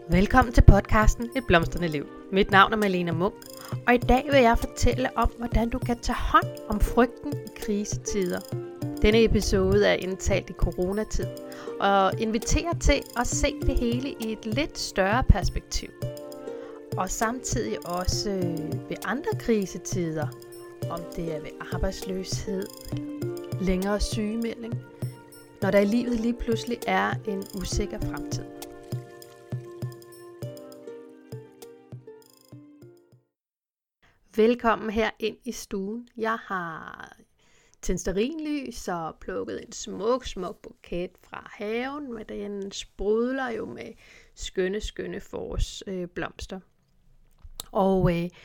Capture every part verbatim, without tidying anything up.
Velkommen til podcasten Et Blomstrende Liv. Mit navn er Malene Munk, og i dag vil jeg fortælle om, hvordan du kan tage hånd om frygten i krisetider. Denne episode er indtalt i coronatid, og inviterer til at se det hele i et lidt større perspektiv. Og samtidig også ved andre krisetider, om det er ved arbejdsløshed, længere sygemelding, når der i livet lige pludselig er en usikker fremtid. Velkommen her ind i stuen. Jeg har tændt stearinlys og plukket en smuk, smuk buket fra haven, men den sprudler jo med skønne, skønne forårsblomster. Og øh,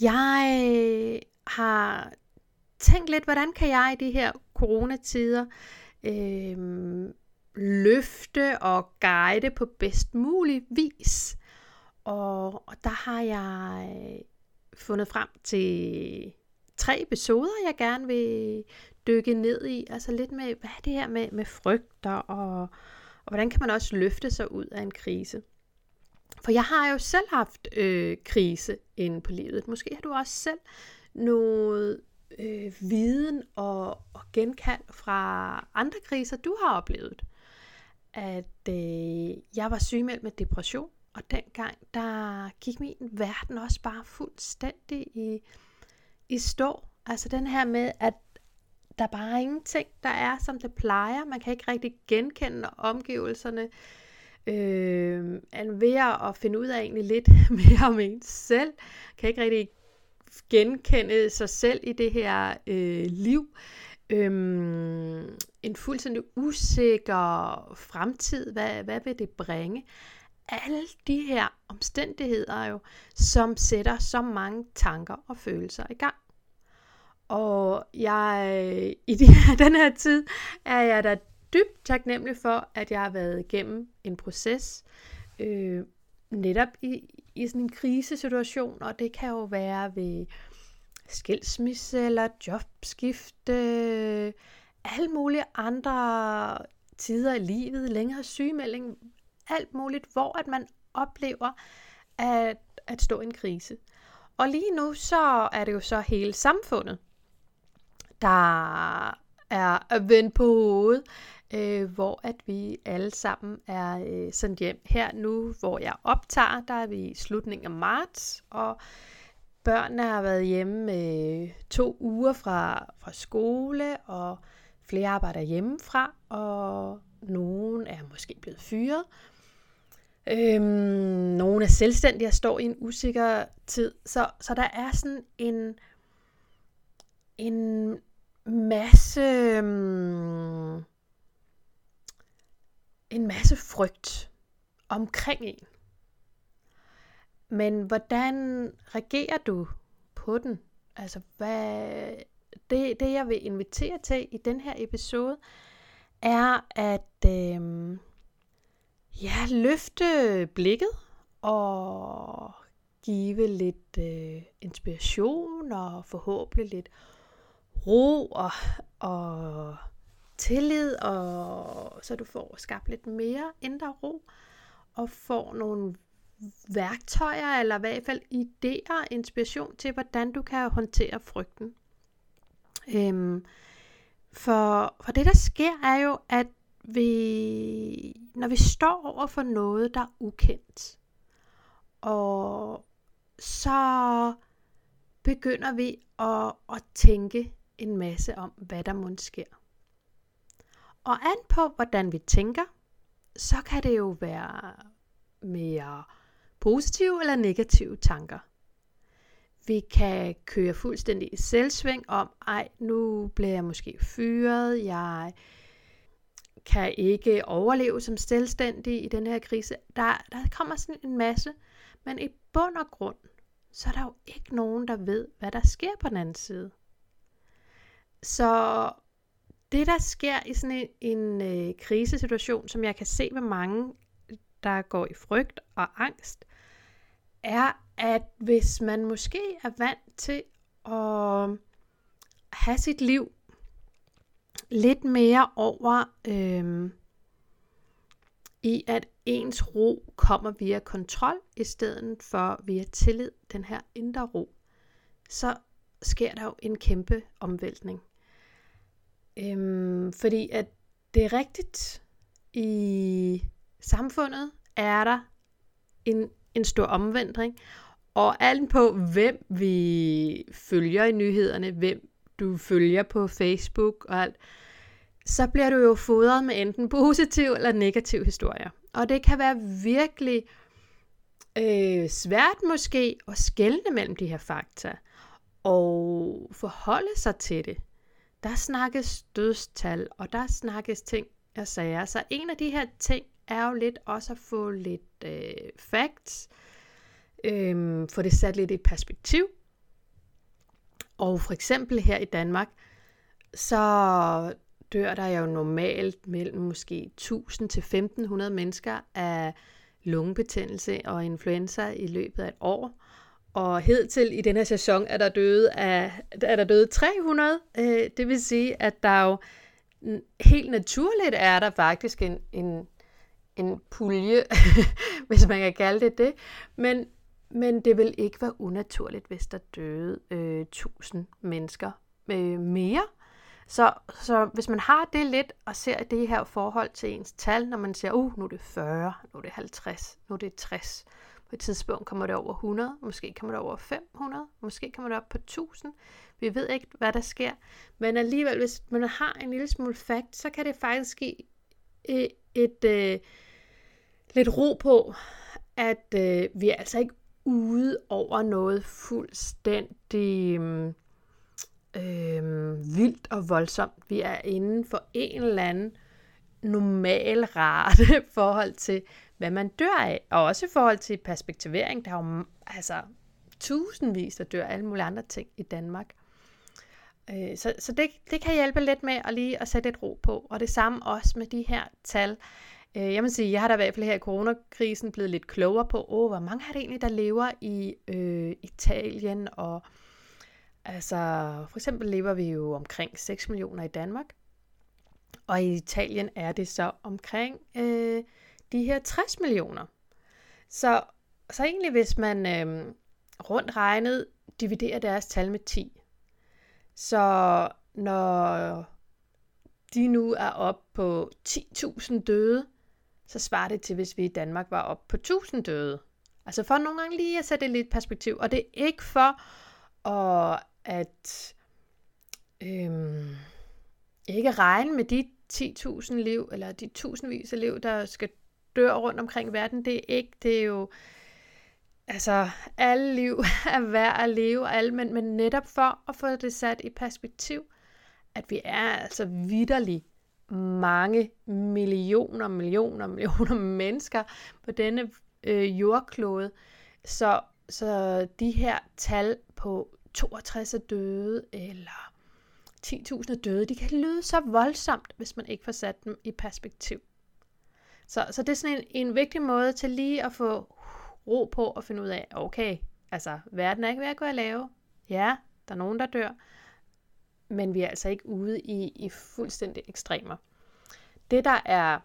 jeg har tænkt lidt, hvordan kan jeg i de her coronatider øh, løfte og guide på bedst mulig vis. Og, og der har jeg fundet frem til tre episoder, jeg gerne vil dykke ned i. Altså lidt med, hvad er det her med, med frygter, og, og hvordan kan man også løfte sig ud af en krise. For jeg har jo selv haft øh, krise inde på livet. Måske har du også selv noget øh, viden og, og genkald fra andre kriser, du har oplevet. At øh, jeg var sygemeldt med depression. Og dengang, der gik min verden også bare fuldstændig i, i stå. Altså den her med, at der bare er ingenting, der er, som det plejer. Man kan ikke rigtig genkende omgivelserne. Øh, er ved at finde ud af egentlig lidt mere om ens selv. Kan ikke rigtig genkende sig selv i det her øh, liv. Øh, en fuldstændig usikker fremtid. Hvad, hvad vil det bringe? Alle de her omstændigheder jo, som sætter så mange tanker og følelser i gang. Og jeg, i de her, den her tid er jeg da dybt taknemmelig for, at jeg har været igennem en proces, øh, netop i, i sådan en krisesituation, og det kan jo være ved skilsmisse eller jobskifte, alle mulige andre tider i livet, længere sygemelding, alt muligt, hvor at man oplever at, at stå i en krise. Og lige nu så er det jo så hele samfundet, der er vendt på hovedet, øh, hvor at vi alle sammen er øh, sendt hjem. Her nu, hvor jeg optager, der er vi i slutningen af marts, og børnene har været hjemme med to uger fra, fra skole, og flere arbejder hjemmefra, og nogen er måske blevet fyret. Øhm, nogle er selvstændige og står i en usikker tid. Så, så der er sådan en, en masse um, en masse frygt omkring en. Men hvordan reagerer du på den? Altså hvad det, det jeg vil invitere til i den her episode er at øhm, ja, løfte blikket og give lidt øh, inspiration og forhåbentlig lidt ro og, og tillid, og så du får skabt lidt mere indre ro og får nogle værktøjer eller i hvert fald idéer og inspiration til, hvordan du kan håndtere frygten. Øhm, for, for det der sker er jo, at vi, når vi står over for noget, der er ukendt, og så begynder vi at, at tænke en masse om, hvad der måske sker. Og an på, hvordan vi tænker, så kan det jo være mere positive eller negative tanker. Vi kan køre fuldstændig i selvsving om, ej, nu bliver jeg måske fyret, jeg kan ikke overleve som selvstændig i den her krise. Der, der kommer sådan en masse, men i bund og grund, så er der jo ikke nogen, der ved, hvad der sker på den anden side. Så det, der sker i sådan en, en øh, krisesituation, som jeg kan se med mange, der går i frygt og angst, er, at hvis man måske er vant til at have sit liv lidt mere over øh, i, at ens ro kommer via kontrol, i stedet for via tillid, den her indre ro, så sker der jo en kæmpe omvæltning. Øhm, fordi at det er rigtigt, i samfundet er der en, en stor omvæltning, og alt på, hvem vi følger i nyhederne, hvem du følger på Facebook og alt, så bliver du jo fodret med enten positiv eller negativ historier. Og det kan være virkelig øh, svært måske at skelne mellem de her fakta og forholde sig til det. Der snakkes dødstal, og der snakkes ting og sager. Så en af de her ting er jo lidt også at få lidt øh, facts, øh, få det sat lidt i perspektiv. Og for eksempel her i Danmark, så dør der jo normalt mellem måske tusind til femten hundrede mennesker af lungebetændelse og influenza i løbet af et år. Og hidtil i denne sæson er der døde, af, er der døde tre hundrede. Øh, det vil sige, at der jo helt naturligt er der faktisk en, en, en pulje, hvis man kan kalde det det. Men, men det vil ikke være unaturligt, hvis der døde øh, tusind mennesker øh, mere. Så, så hvis man har det lidt og ser det her forhold til ens tal, når man siger, uh, nu er det fyrre, nu er det halvtreds, nu er det tres. På et tidspunkt kommer det over hundrede, måske kommer det over fem hundrede, måske kommer det op på tusind. Vi ved ikke, hvad der sker. Men alligevel, hvis man har en lille smule fakt, så kan det faktisk give et, et, et lidt ro på, at øh, vi er altså ikke ude over noget fuldstændig øh, vildt og voldsomt. Vi er inden for en eller anden normal rate forhold til, hvad man dør af, og også i forhold til perspektivering. Der er jo altså tusindvis, der dør alle mulige andre ting i Danmark. Øh, så så det, det kan hjælpe lidt med at lige at sætte et ro på, og det samme også med de her tal. Øh, jeg må sige, jeg har da i hvert fald her i coronakrisen blevet lidt klogere på, åh, hvor mange er det egentlig, der lever i øh, Italien, og altså, for eksempel lever vi jo omkring seks millioner i Danmark, og i Italien er det så omkring øh, de her tres millioner. Så, så egentlig, hvis man øh, rundt regnet dividerer deres tal med ti, så når de nu er oppe på ti tusind døde, så svarer det til, hvis vi i Danmark var oppe på tusind døde. Altså for nogle gange lige at sætte det lidt perspektiv. Og det er ikke for at, at øhm, ikke regne med de ti tusind liv, eller de tusindvis af liv, der skal dør rundt omkring verden. Det er ikke, det er jo, altså alle liv er værd at leve, alle, men, men netop for at få det sat i perspektiv, at vi er altså vitterligt mange millioner, millioner, millioner mennesker på denne øh, jordklode. Så, så de her tal på toogtres døde, eller ti tusind døde, de kan lyde så voldsomt, hvis man ikke får sat dem i perspektiv. Så, så det er sådan en, en vigtig måde til lige at få ro på og finde ud af, okay, altså verden er ikke ved at gå at lave. Ja, der er nogen, der dør, men vi er altså ikke ude i, i fuldstændig ekstremer. Det, der er,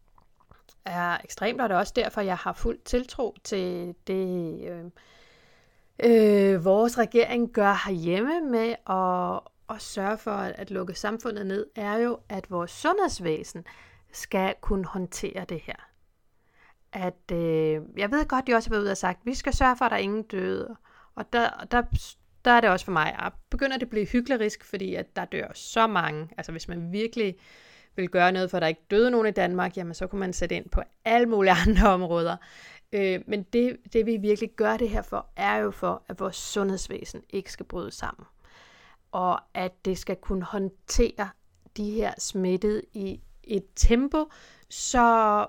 er ekstremt, og det er også derfor, jeg har fuld tiltro til det, øh, øh, vores regering gør herhjemme med at, at sørge for at, at lukke samfundet ned, er jo, at vores sundhedsvæsen skal kunne håndtere det her. At, øh, jeg ved godt, de også har været ude og sagt, at vi skal sørge for, at der er ingen døde. Og der, der, der er det også for mig, at begynder det at blive hyklerisk, fordi at der dør så mange. Altså hvis man virkelig vil gøre noget, for at der ikke døde nogen i Danmark, jamen så kunne man sætte ind på alle mulige andre områder. Øh, men det, det vi virkelig gør det her for, er jo for, at vores sundhedsvæsen ikke skal bryde sammen. Og at det skal kunne håndtere de her smittede i et tempo, så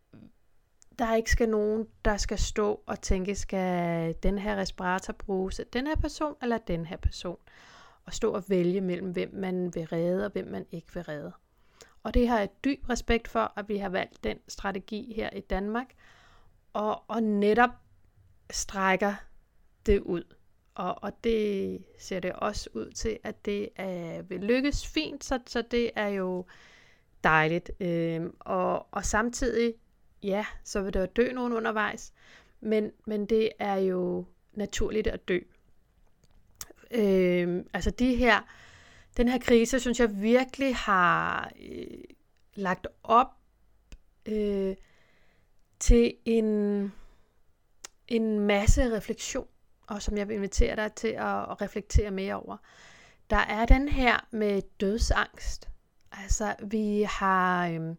der ikke skal nogen, der skal stå og tænke, skal den her respirator bruges af den her person eller den her person? Og stå og vælge mellem, hvem man vil redde og hvem man ikke vil redde. Og det har jeg dyb respekt for, at vi har valgt den strategi her i Danmark, og, og netop strækker det ud. Og, og det ser det også ud til, at det er, vil lykkes fint, så, så det er jo dejligt. Øhm, og, og samtidig ja, så vil der jo dø nogen undervejs, men, men det er jo naturligt at dø. Øh, altså de her, den her krise, synes jeg virkelig har øh, lagt op øh, til en, en masse refleksion, og som jeg vil invitere dig til at, at reflektere mere over. Der er den her med dødsangst. Altså vi har øh,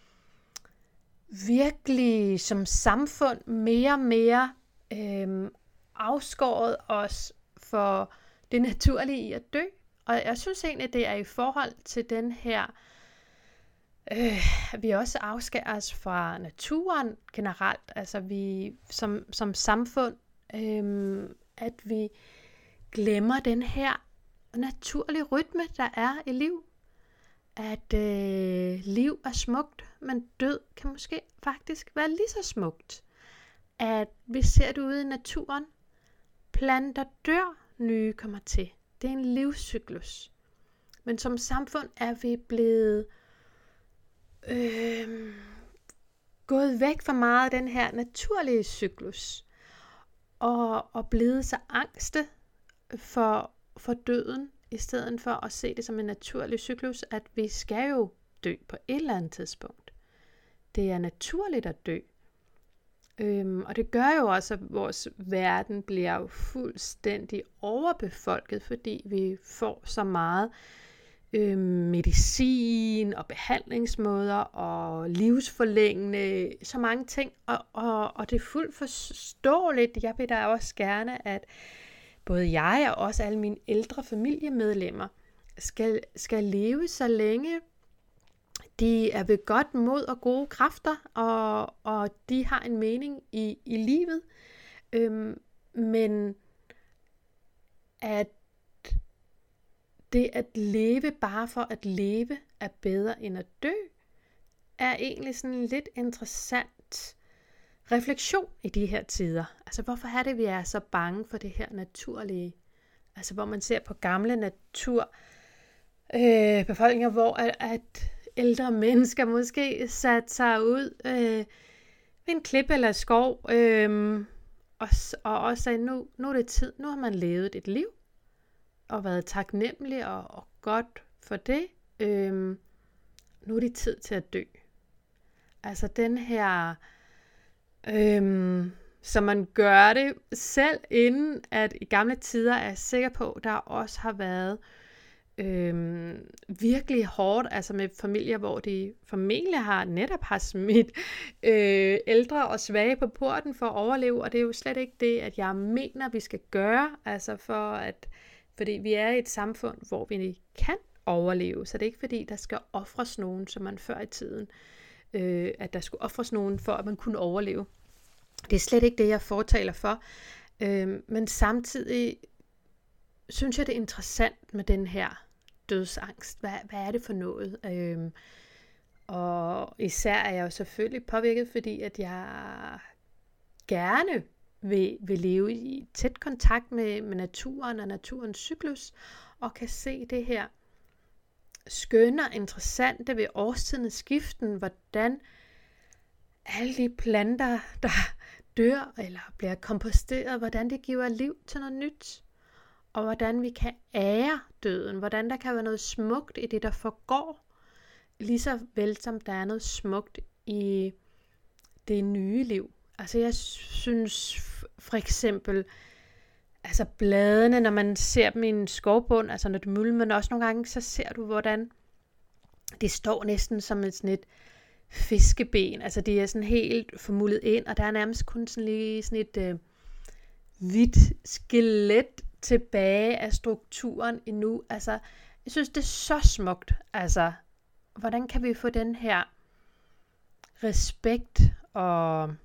virkelig som samfund mere og mere øh, afskåret os for det naturlige i at dø. Og jeg synes egentlig, det er i forhold til den her, øh, vi også afskærer os fra naturen generelt. Altså vi som, som samfund, øh, at vi glemmer den her naturlige rytme, der er i liv. At øh, liv er smukt, men død kan måske faktisk være lige så smukt. At vi ser det ude i naturen. Planter dør, nye kommer til. Det er en livscyklus. Men som samfund er vi blevet øh, gået væk fra meget af den her naturlige cyklus. Og, og blevet så angste for, for døden, i stedet for at se det som en naturlig cyklus, at vi skal jo dø på et eller andet tidspunkt. Det er naturligt at dø. Øhm, og det gør jo også, at vores verden bliver jo fuldstændig overbefolket, fordi vi får så meget øhm, medicin og behandlingsmåder og livsforlængende, så mange ting. Og, og, og det er fuldt forståeligt. Jeg vil da også gerne, at både jeg og også alle mine ældre familiemedlemmer skal, skal leve så længe de er ved godt mod og gode kræfter, og, og de har en mening i, i livet. Øhm, men at det at leve bare for at leve er bedre end at dø, er egentlig sådan en lidt interessant refleksion i de her tider. Altså hvorfor er det, vi er så bange for det her naturlige? Altså hvor man ser på gamle natur øh, befolkninger, hvor at, at ældre mennesker måske satte sig ud øh, ved en klip eller skov, øh, og, og også sagde, nu, nu er det tid, nu har man levet et liv, og været taknemmelig og, og godt for det. Øh, nu er det tid til at dø. Altså den her, øh, så man gør det selv, inden at i gamle tider er jeg sikker på, der også har været Øhm, virkelig hårdt, altså med familier, hvor de formentlig har netop har smidt øh, ældre og svage på porten for at overleve, og det er jo slet ikke det, at jeg mener, vi skal gøre, altså for at, fordi vi er i et samfund, hvor vi kan overleve, så det er ikke fordi, der skal ofres nogen, som man før i tiden, øh, at der skulle ofres nogen for, at man kunne overleve. Det er slet ikke det, jeg fortaler for, øh, men samtidig synes jeg, det er interessant med den her dødsangst. Hvad, hvad er det for noget? Øhm, og især er jeg jo selvfølgelig påvirket, fordi at jeg gerne vil, vil leve i tæt kontakt med, med naturen og naturens cyklus, og kan se det her skønne og interessante ved årstidens skiften, hvordan alle de planter, der dør eller bliver komposteret, hvordan det giver liv til noget nyt. Og hvordan vi kan ære døden, hvordan der kan være noget smukt i det, der forgår, lige så vel som der er noget smukt i det nye liv. Altså jeg synes for eksempel, altså bladene, når man ser dem i en skovbund, altså når det mulmer, men også nogle gange, så ser du, hvordan det står næsten som et, sådan et fiskeben. Altså det er sådan helt formuldet ind, og der er nærmest kun sådan lige sådan et øh, hvidt skelet tilbage af strukturen endnu. Altså, jeg synes, det er så smukt. Altså, hvordan kan vi få den her respekt og,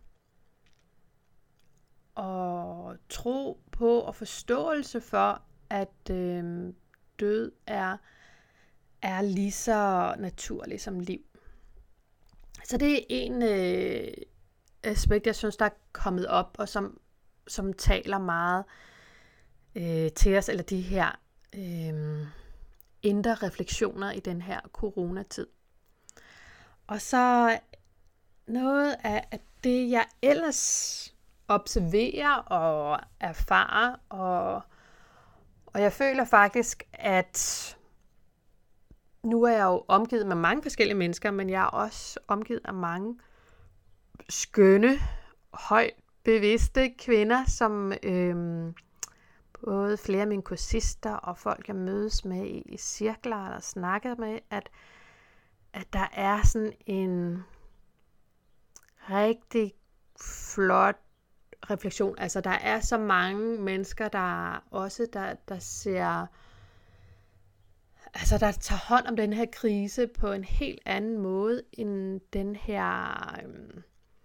og tro på og forståelse for, at øh, død er, er lige så naturlig som liv. Så det er en øh, aspekt, jeg synes, der er kommet op, og som, som taler meget Øh, til os, eller de her øh, indre refleksioner i den her coronatid. Og så noget af, af det, jeg ellers observerer og erfarer, og, og jeg føler faktisk, at nu er jeg jo omgivet med mange forskellige mennesker, men jeg er også omgivet af mange skønne, højt bevidste kvinder, som øhm, både flere af mine kursister og folk, jeg mødes med i, i cirkler og snakker med, at, at der er sådan en rigtig flot refleksion. Altså, der er så mange mennesker, der også der, der ser, altså, der tager hånd om den her krise på en helt anden måde, end den her øhm,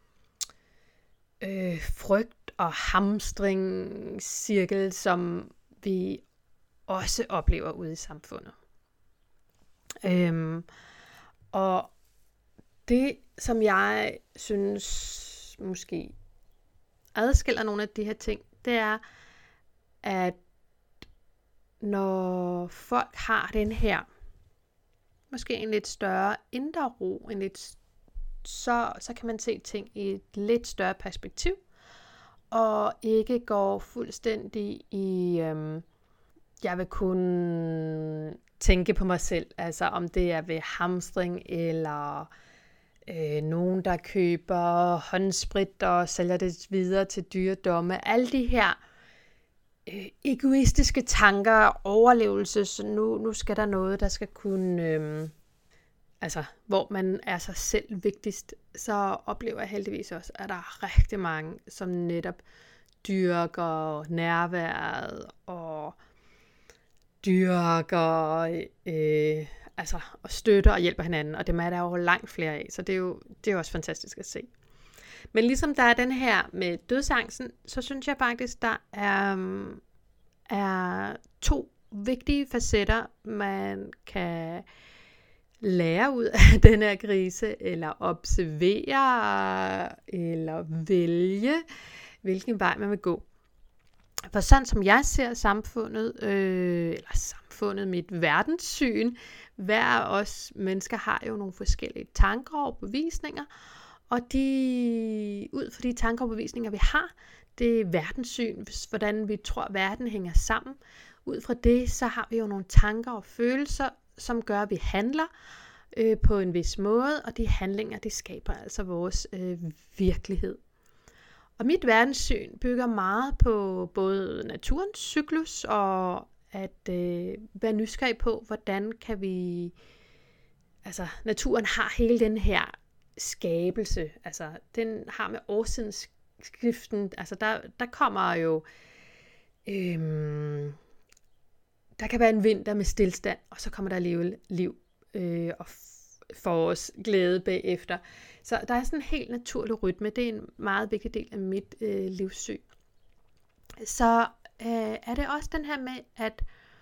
øh, frygt og hamstringscirkel, som vi også oplever ude i samfundet. Øhm, og det, som jeg synes måske adskiller nogle af de her ting, det er, at når folk har den her, måske en lidt større indre ro, en lidt, så, så kan man se ting i et lidt større perspektiv, og ikke går fuldstændig i, øhm, jeg vil kun tænke på mig selv, altså om det er ved hamstring, eller øh, nogen, der køber håndsprit og sælger det videre til dyredomme. Alle de her øh, egoistiske tanker, overlevelse, så nu, nu skal der noget, der skal kunne, øh, altså hvor man er sig selv vigtigst, så oplever jeg heldigvis også, at der er rigtig mange, som netop dyrker nærværet og dyrker øh, altså, og støtter og hjælper hinanden, og dem er der jo langt flere af, så det er jo, det er jo også fantastisk at se. Men ligesom der er den her med dødsangsten, så synes jeg faktisk, der er, er to vigtige facetter, man kan lære ud af den her krise, eller observere, eller vælge, hvilken vej man vil gå. For sådan som jeg ser samfundet, øh, eller samfundet, mit verdenssyn, hver af os mennesker har jo nogle forskellige tanker og bevisninger, og de, ud fra de tanker og bevisninger, vi har, det er verdenssyn, hvordan vi tror, verden hænger sammen. Ud fra det, så har vi jo nogle tanker og følelser, som gør, at vi handler øh, på en vis måde, og de handlinger, det skaber altså vores øh, virkelighed. Og mit verdenssyn bygger meget på både naturens cyklus og at øh, være nysgerrig på, hvordan kan vi, altså naturen har hele den her skabelse, altså den har med årstidsskiften, altså der, der kommer jo, øhm, der kan være en vinter med stilstand, og så kommer der alligevel liv øh, og forårs glæde bagefter. Så der er sådan en helt naturlig rytme. Det er en meget vigtig del af mit øh, livssyn. Så øh, er det også den her med, at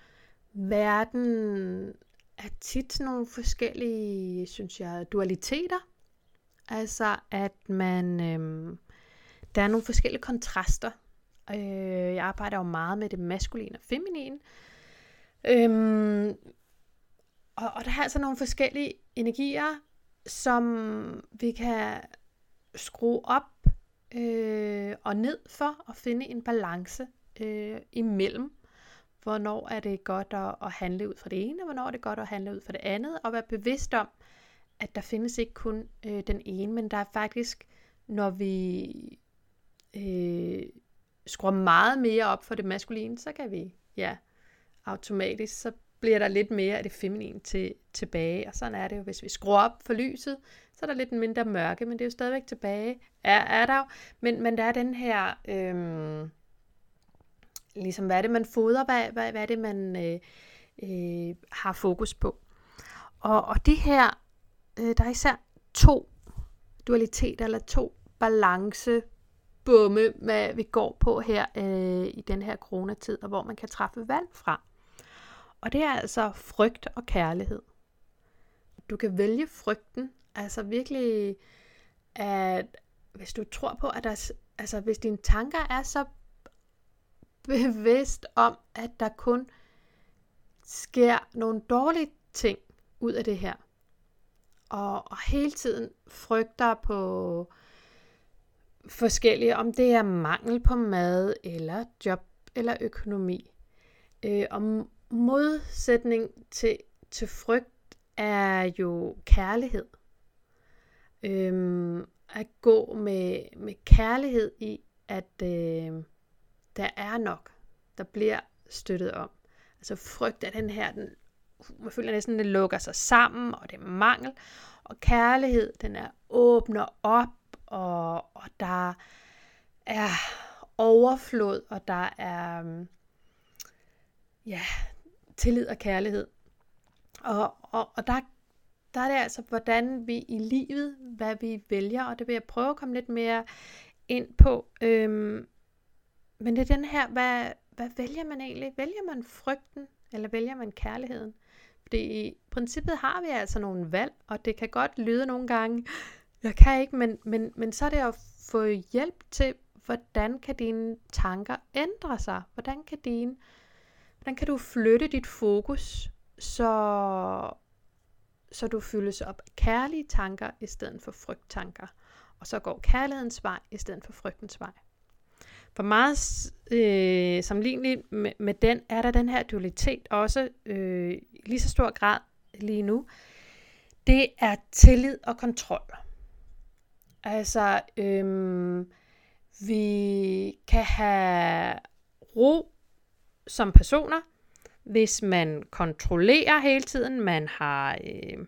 verden er tit nogle forskellige, synes jeg, dualiteter. Altså at man, øh, der er nogle forskellige kontraster. Øh, jeg arbejder jo meget med det maskuline og feminine. Øh, og, og der er altså nogle forskellige energier, som vi kan skrue op øh, og ned for at finde en balance øh, imellem. Hvornår er det godt at, at handle ud fra det ene, og hvornår er det godt at handle ud fra det andet, og være bevidst om, at der findes ikke kun øh, den ene, men der er faktisk, når vi øh, skruer meget mere op for det maskuline, så kan vi, ja, automatisk, så bliver der lidt mere af det feminine til, tilbage. Og sådan er det jo, hvis vi skruer op for lyset, så er der lidt mindre mørke, men det er jo stadigvæk tilbage. Er, er der jo. Men, men der er den her, øhm, ligesom hvad er det, man fodrer, hvad, hvad, hvad er det, man øh, øh, har fokus på. Og, og det her, øh, der er især to dualiteter, eller to balancebumme, hvad vi går på her øh, i den her coronatid, og hvor man kan træffe valg fra. Og det er altså frygt og kærlighed. Du kan vælge frygten, altså virkelig, at hvis du tror på, at der, altså hvis dine tanker er så bevidst om, at der kun sker nogle dårlige ting ud af det her, og, og hele tiden frygter på forskellige, om det er mangel på mad, eller job, eller økonomi. Øh, og modsætning til, til frygt er jo kærlighed. Øhm, at gå med, med kærlighed i, at øh, der er nok, der bliver støttet om. Altså frygt er den her, den, man føler næsten, den lukker sig sammen, og det er mangel. Og kærlighed, den er åbner op, og, og der er overflod, og der er ja, tillid og kærlighed. Og, og, og der, der er det altså, hvordan vi i livet, hvad vi vælger, og det vil jeg prøve at komme lidt mere ind på. Øhm, men det er den her, hvad, hvad vælger man egentlig? Vælger man frygten, eller vælger man kærligheden? Fordi i princippet har vi altså nogle valg, og det kan godt lyde nogle gange, jeg kan ikke, men, men, men så er det at få hjælp til, hvordan kan dine tanker ændre sig? Hvordan kan, dine, hvordan kan du flytte dit fokus, så, så du fyldes op af kærlige tanker, i stedet for frygttanker. Og så går kærlighedens vej, i stedet for frygtens vej. For meget øh, sammenligneligt med, med den, er der den her dualitet også øh, i lige så stor grad lige nu. Det er tillid og kontrol. Altså, øh, vi kan have ro som personer, hvis man kontrollerer hele tiden, man har øh,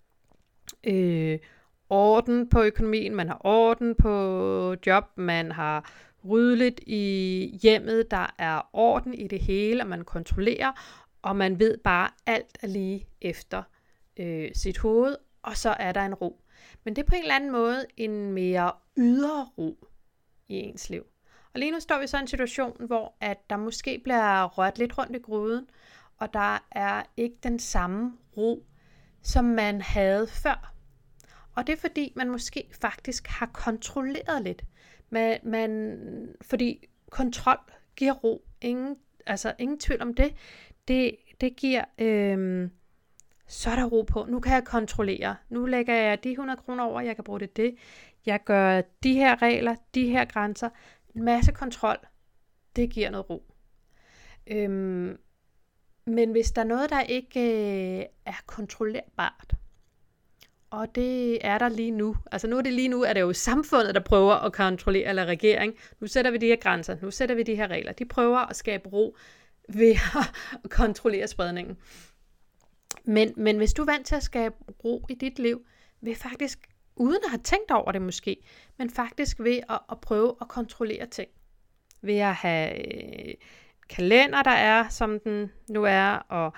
øh, orden på økonomien, man har orden på job, man har ryddeligt i hjemmet, der er orden i det hele, og man kontrollerer, og man ved bare, alt er lige efter øh, sit hoved, og så er der en ro. Men det er på en eller anden måde en mere ydre ro i ens liv. Og lige nu står vi så i en situation, hvor at der måske bliver rørt lidt rundt i gryden, og der er ikke den samme ro, som man havde før. Og det er fordi, man måske faktisk har kontrolleret lidt. Man, man, fordi kontrol giver ro. Ingen, altså ingen tvivl om det. Det, det giver, øh, så er der ro på. Nu kan jeg kontrollere. Nu lægger jeg de hundrede kroner over, jeg kan bruge det det. Jeg gør de her regler, de her grænser. En masse kontrol. Det giver noget ro. Øhm, men hvis der er noget, der ikke øh, er kontrollerbart, og det er der lige nu, altså nu er det lige nu, er det jo samfundet, der prøver at kontrollere, eller regering. Nu sætter vi de her grænser, nu sætter vi de her regler. De prøver at skabe ro ved at kontrollere spredningen. Men, men hvis du er vant til at skabe ro i dit liv, ved faktisk, uden at have tænkt over det måske, men faktisk ved at, at prøve at kontrollere ting. Ved at have øh, kalender, der er, som den nu er, og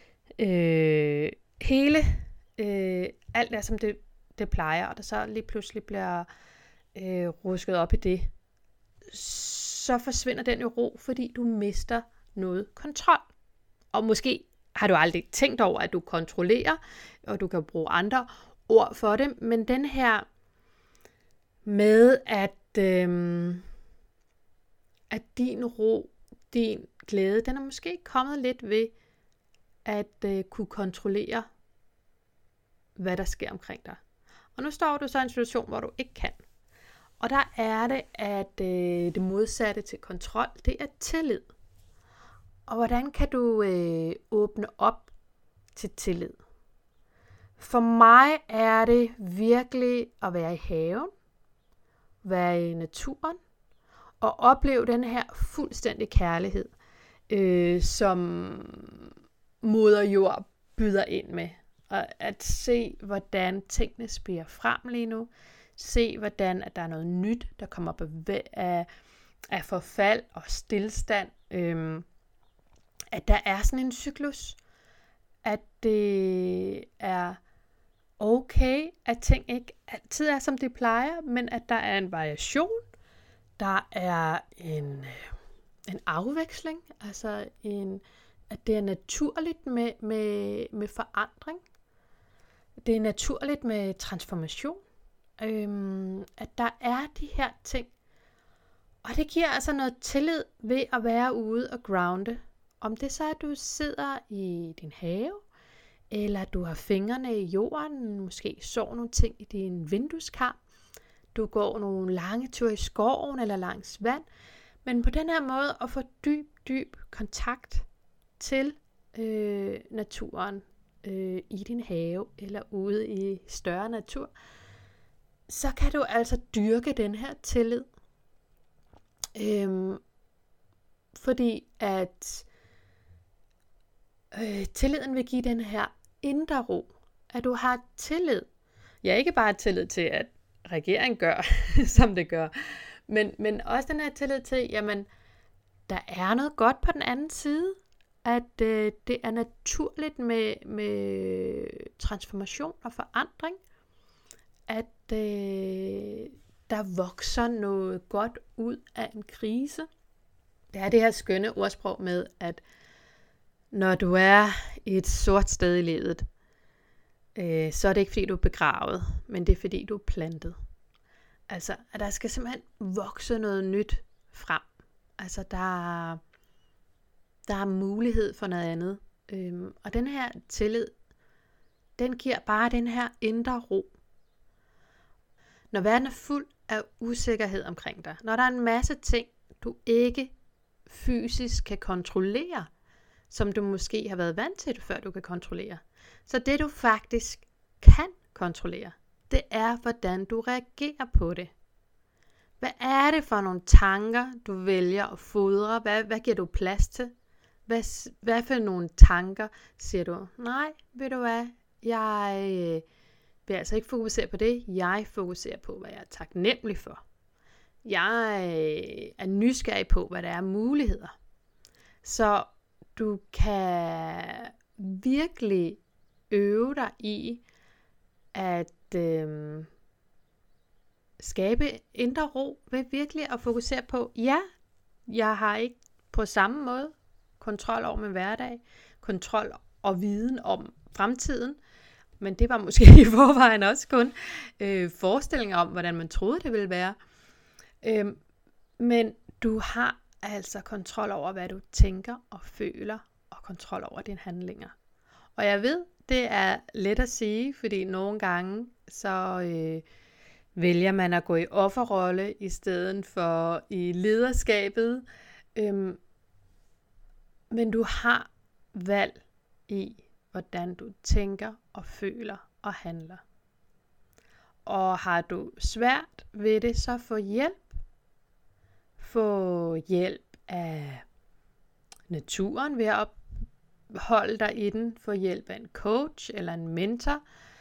øh, hele, øh, alt er, som det, det plejer, og der så lige pludselig bliver øh, rusket op i det, så forsvinder den jo ro, fordi du mister noget kontrol. Og måske har du aldrig tænkt over, at du kontrollerer, og du kan bruge andre ord for det, men den her med, at, øh, at din ro, din glæde, den er måske kommet lidt ved at øh, kunne kontrollere, hvad der sker omkring dig. Og nu står du så i en situation, hvor du ikke kan. Og der er det, at øh, det modsatte til kontrol, det er tillid. Og hvordan kan du øh, åbne op til tillid? For mig er det virkelig at være i haven, være i naturen, og opleve den her fuldstændig kærlighed, øh, som moder jord byder ind med. Og at se, hvordan tingene spirer frem lige nu. Se, hvordan at der er noget nyt, der kommer op af, af forfald og stillstand. Øh, at der er sådan en cyklus. At det er okay, at ting ikke altid er, som de plejer, men at der er en variation. Der er en, en afveksling, altså en, at det er naturligt med, med, med forandring. Det er naturligt med transformation. Øhm, at der er de her ting. Og det giver altså noget tillid ved at være ude og grounde. Om det så er, at du sidder i din have, eller du har fingrene i jorden, måske sår nogle ting i din vindueskarm, du går nogle lange ture i skoven eller langs vand, men på den her måde at få dyb, dyb kontakt til øh, naturen øh, i din have eller ude i større natur, så kan du altså dyrke den her tillid. Øhm, fordi at øh, tilliden vil give den her indre ro, at du har tillid. Ja, ikke bare tillid til, at regeringen gør, som det gør, men, men også den her tillid til, jamen, der er noget godt på den anden side, at øh, det er naturligt med, med transformation og forandring, at øh, der vokser noget godt ud af en krise. Det er det her skønne ordsprog med, at når du er i et sort sted i livet, øh, så er det ikke fordi du er begravet, men det er fordi du er plantet. Altså, at der skal simpelthen vokse noget nyt frem. Altså, der, der er mulighed for noget andet. Øhm, og den her tillid, den giver bare den her indre ro. Når verden er fuld af usikkerhed omkring dig, når der er en masse ting, du ikke fysisk kan kontrollere, som du måske har været vant til, før du kan kontrollere. Så det du faktisk kan kontrollere, det er, hvordan du reagerer på det. Hvad er det for nogle tanker, du vælger at fodre? Hvad, hvad giver du plads til? Hvad, hvad for nogle tanker siger du, nej, ved du hvad, jeg øh, vil altså ikke fokusere på det. Jeg fokuserer på, hvad jeg er taknemmelig for. Jeg øh, er nysgerrig på, hvad der er muligheder. Så du kan virkelig øve dig i at øh, skabe indre ro ved virkelig at fokusere på, ja, jeg har ikke på samme måde kontrol over min hverdag, kontrol og viden om fremtiden, men det var måske i forvejen også kun øh, forestillinger om, hvordan man troede, det ville være. Øh, men du har altså kontrol over, hvad du tænker og føler, og kontrol over dine handlinger. Og jeg ved, det er let at sige, fordi nogle gange, så øh, vælger man at gå i offerrolle, i stedet for i lederskabet. Øhm, men du har valg i, hvordan du tænker og føler og handler. Og har du svært ved det, så få hjælp. Få hjælp af naturen ved at opholde dig i den. Få hjælp af en coach eller en mentor.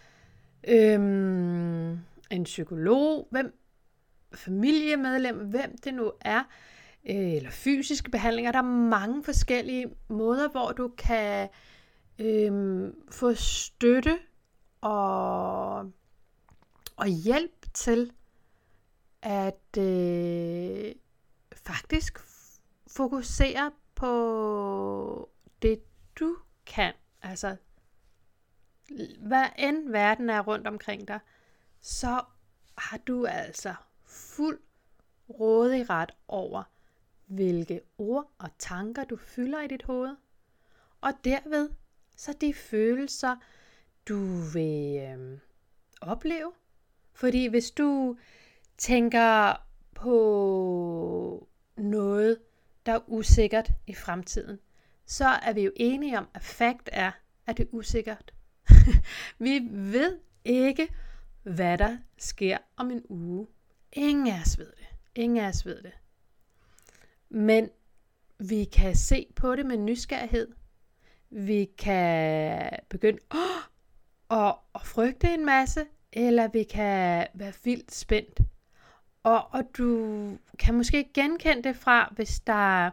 Øhm, en psykolog. Hvem, familiemedlem, hvem det nu er. Eller fysiske behandlinger. Der er mange forskellige måder, hvor du kan øhm, få støtte og, og hjælp til at øh, faktisk fokusere på det, du kan. Altså, hvad end verden er rundt omkring dig, så har du altså fuld råderet over, hvilke ord og tanker du fylder i dit hoved. Og derved, så de følelser, du vil øh, opleve. Fordi hvis du tænker på noget, der er usikkert i fremtiden, så er vi jo enige om, at fakt er, at det er usikkert. Vi ved ikke, hvad der sker om en uge. Ingen af os ved det. Ingen af os ved det. Men vi kan se på det med nysgerrighed. Vi kan begynde åh, at, at frygte en masse, eller vi kan være vildt spændt. Og, og du kan måske genkende det fra, hvis der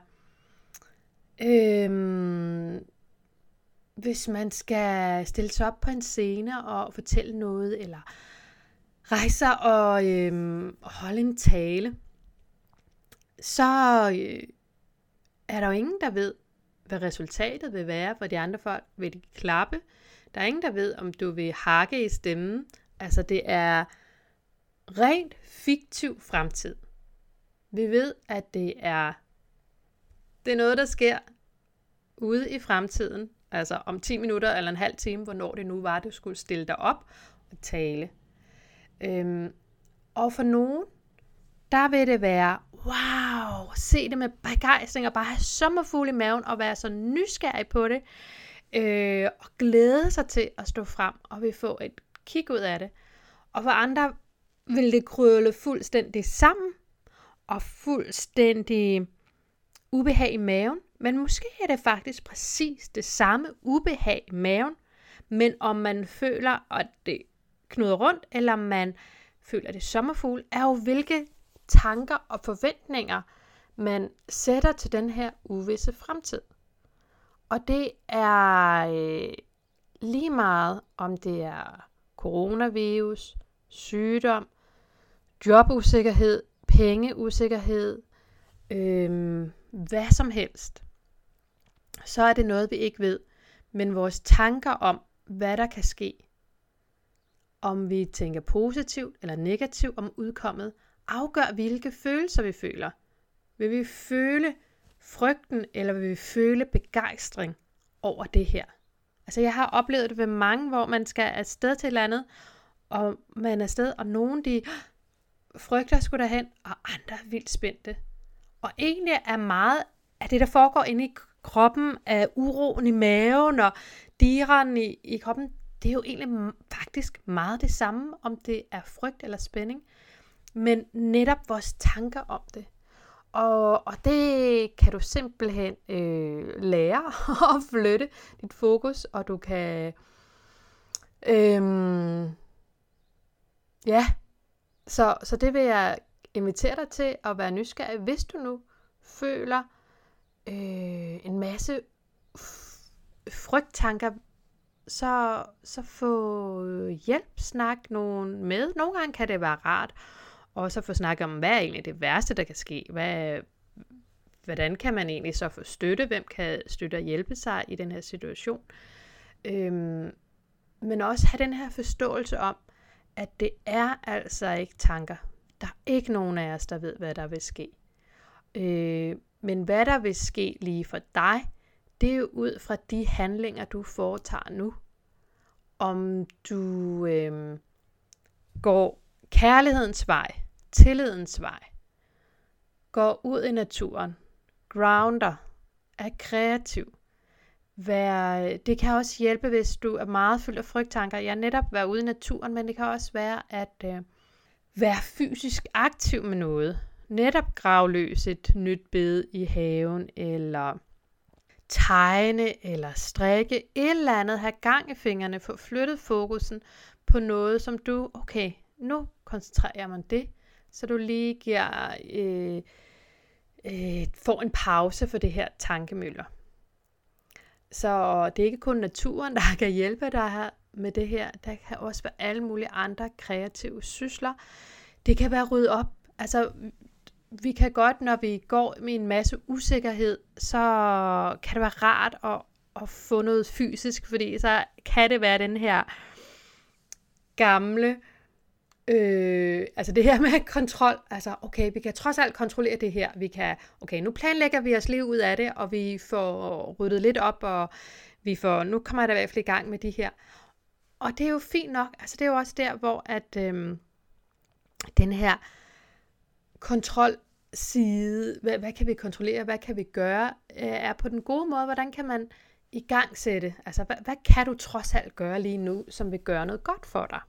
øhm, hvis man skal stille sig op på en scene og fortælle noget, eller rejse sig og øhm, holde en tale, så øh, er der jo ingen, der ved, hvad resultatet vil være for de andre folk. Vil de klappe? Der er ingen, der ved, om du vil hakke i stemmen. Altså, det er rent fiktiv fremtid. Vi ved, at det er, det er noget, der sker ude i fremtiden, Altså om ti minutter eller en halv time, hvornår det nu var, du skulle stille dig op og tale. Øhm, og for nogen, der vil det være, wow, se det med begejstring og bare have sommerfugle i maven og være så nysgerrig på det. Øh, og glæde sig til at stå frem og vil få et kig ud af det. Og for andre vil det krølle fuldstændig sammen og fuldstændig ubehag i maven. Men måske er det faktisk præcis det samme ubehag i maven, men om man føler, at det knuder rundt, eller man føler, at det er sommerfugl, er jo hvilke tanker og forventninger, man sætter til den her uvisse fremtid. Og det er øh, lige meget, om det er coronavirus, sygdom, jobusikkerhed, pengeusikkerhed, øh, hvad som helst. Så er det noget, vi ikke ved. Men vores tanker om, hvad der kan ske, om vi tænker positivt eller negativt om udkommet, afgør, hvilke følelser vi føler. Vil vi føle frygten, eller vil vi føle begejstring over det her? Altså jeg har oplevet det ved mange, hvor man skal afsted til et eller andet, og man er afsted, og nogen de frygter at skulle derhen, og andre er vildt spændte. Og egentlig er meget af det, der foregår inde i kroppen, af uroen i maven og dirren i, i kroppen, det er jo egentlig faktisk meget det samme, om det er frygt eller spænding, men netop vores tanker om det. Og, og det kan du simpelthen øh, lære at flytte dit fokus, og du kan, øh, ja, så, så det vil jeg invitere dig til at være nysgerrig, hvis du nu føler øh, en masse f- frygttanker, så, så få hjælp, snak nogen med. Nogle gange kan det være rart, og så få snakket om, hvad er egentlig det værste, der kan ske? Hvad, hvordan kan man egentlig så få støtte? Hvem kan støtte og hjælpe sig i den her situation? Øhm, men også have den her forståelse om, at det er altså ikke tanker. Der er ikke nogen af os, der ved, hvad der vil ske. Øh, men hvad der vil ske lige for dig, det er jo ud fra de handlinger, du foretager nu. Om du øh, går kærlighedens vej, tillidens vej, går ud i naturen, grounder, er kreativ. Vær, det kan også hjælpe, hvis du er meget fyldt af frygttanker. Ja, netop være ude i naturen, men det kan også være at øh, være fysisk aktiv med noget. Netop grave løs et nyt bed i haven, eller tegne, eller strikke, et eller andet, have gang i fingrene, få flyttet fokusen på noget, som du, okay, nu koncentrerer jeg mig om det, så du lige giver, øh, øh, får en pause for det her tankemøller. Så det er ikke kun naturen, der kan hjælpe dig her med det her. Der kan også være alle mulige andre kreative sysler. Det kan være ryddet op. Altså, vi kan godt, når vi går med en masse usikkerhed, så kan det være rart at, at få noget fysisk, fordi så kan det være den her gamle, øh, altså det her med kontrol, altså okay, vi kan trods alt kontrollere det her, vi kan, okay, nu planlægger vi os lige ud af det, og vi får ryddet lidt op, og vi får, nu kommer jeg da i hvert fald i gang med de her, og det er jo fint nok, altså det er jo også der, hvor at øh, den her kontrolside, hvad, hvad kan vi kontrollere, hvad kan vi gøre, øh, er på den gode måde, hvordan kan man i gang sætte, altså hvad, hvad kan du trods alt gøre lige nu, som vil gøre noget godt for dig.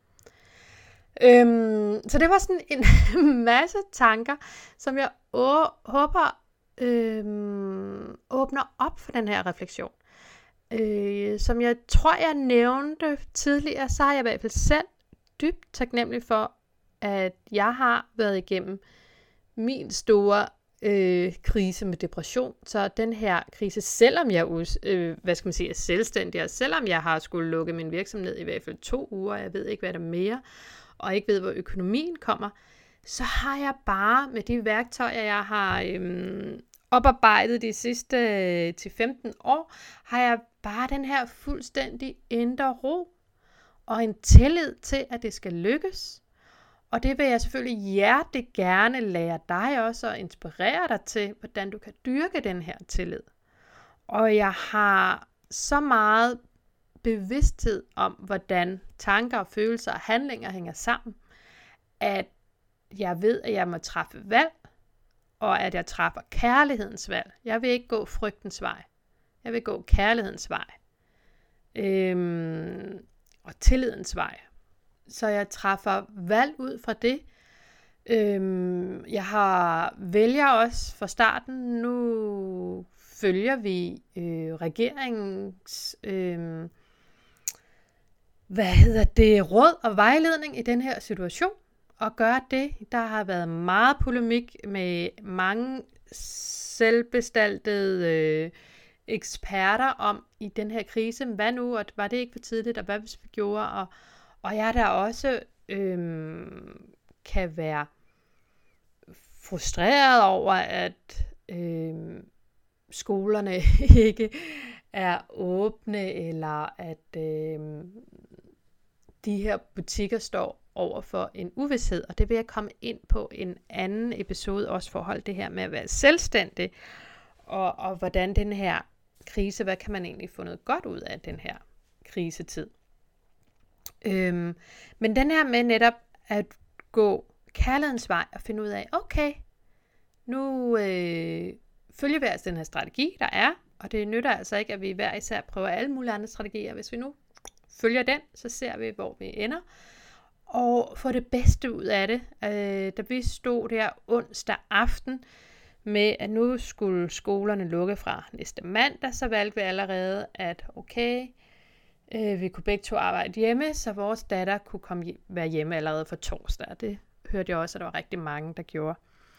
Øhm, så det var sådan en masse tanker, som jeg å- håber øhm, åbner op for den her refleksion. Øh, som jeg tror, jeg nævnte tidligere, så har jeg i hvert fald selv dybt taknemmelig for, at jeg har været igennem min store øh, krise med depression. Så den her krise, selvom jeg øh, hvad skal man sige, er selvstændig, og selvom jeg har skulle lukke min virksomhed i hvert fald to uger, jeg ved ikke, hvad der er mere, og ikke ved, hvor økonomien kommer, så har jeg bare med de værktøjer, jeg har øhm, oparbejdet de sidste øh, til femten år, har jeg bare den her fuldstændig indre ro, og en tillid til, at det skal lykkes. Og det vil jeg selvfølgelig hjertelig gerne lære dig også, og inspirere dig til, hvordan du kan dyrke den her tillid. Og jeg har så meget bevidsthed om, hvordan tanker, følelser og handlinger hænger sammen, at jeg ved, at jeg må træffe valg, og at jeg træffer kærlighedens valg. Jeg vil ikke gå frygtens vej. Jeg vil gå kærlighedens vej. Øhm, og tillidens vej. Så jeg træffer valg ud fra det. Øhm, jeg har vælger også fra starten. Nu følger vi øh, regeringens øh, hvad hedder det, råd og vejledning i den her situation. Og gør det. Der har været meget polemik med mange selvbestaltede øh, eksperter om i den her krise. Hvad nu, og var det ikke for tidligt, og hvad hvis vi gjorde? Og, og jeg der også øh, kan være frustreret over, at øh, skolerne ikke er åbne, eller at øh, de her butikker står over for en uvished, og det vil jeg komme ind på en anden episode, også forhold det her med at være selvstændig, og, og hvordan den her krise, hvad kan man egentlig få noget godt ud af den her krisetid. Øhm, men den her med netop at gå kærlighedens vej og finde ud af, okay, nu øh, følger vi altså den her strategi, der er, og det nytter altså ikke, at vi hver især prøver alle mulige andre strategier. Hvis vi nu følger den, så ser vi, hvor vi ender, og få det bedste ud af det. Øh, da vi stod der onsdag aften med, at nu skulle skolerne lukke fra næste mandag, så valgte vi allerede, at okay, øh, vi kunne begge to arbejde hjemme, så vores datter kunne komme hjem, være hjemme allerede for torsdag. Det hørte jeg også, at der var rigtig mange, der gjorde.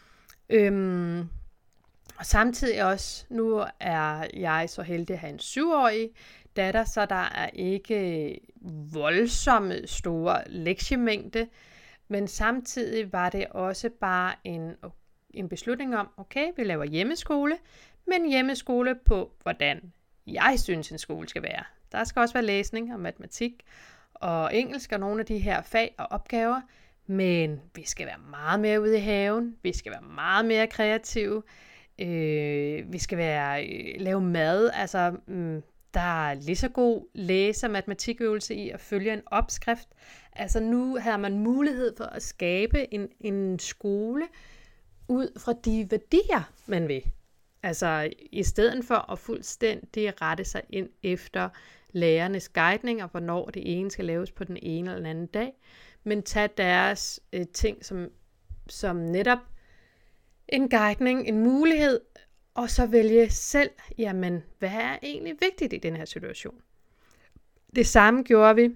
Øhm, og samtidig også, nu er jeg så heldig at have en syvårig datter, så der er ikke voldsomme store lektiemængde, men samtidig var det også bare en, en beslutning om, okay, vi laver hjemmeskole, men hjemmeskole på, hvordan jeg synes, en skole skal være. Der skal også være læsning og matematik og engelsk og nogle af de her fag og opgaver, men vi skal være meget mere ude i haven, vi skal være meget mere kreative, øh, vi skal være øh, lave mad, altså mm, der er lige så god læse- og matematikøvelse i at følge en opskrift. Altså nu har man mulighed for at skabe en, en skole ud fra de værdier, man vil. Altså i stedet for at fuldstændig rette sig ind efter lærernes guidning, og hvornår det ene skal laves på den ene eller den anden dag, men tage deres øh, ting som, som netop en guidning, en mulighed, og så vælge selv, jamen, hvad er egentlig vigtigt i den her situation? Det samme gjorde vi,